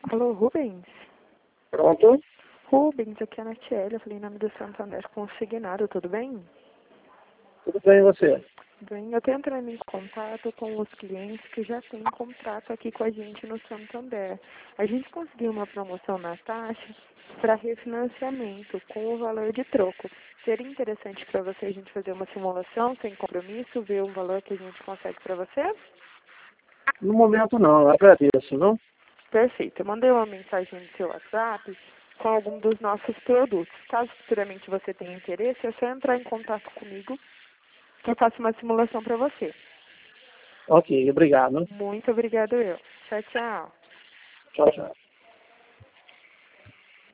Alô, Rubens? Pronto? Rubens, aqui é a Natiele, eu falei em nome do Santander com o Signado, tudo bem? Tudo bem e você? Bem, eu estou entrando em contato com os clientes que já têm contrato aqui com a gente no Santander. A gente conseguiu uma promoção na taxa para refinanciamento com o valor de troco. Seria interessante para você a gente fazer uma simulação sem compromisso, ver o valor que a gente consegue para você? No momento não, eu agradeço, não? Perfeito. Eu mandei uma mensagem no seu WhatsApp com algum dos nossos produtos. Caso futuramente você tenha interesse, é só entrar em contato comigo que eu faço uma simulação para você. Ok, obrigado. Muito obrigada, eu. Tchau, tchau. Tchau, tchau.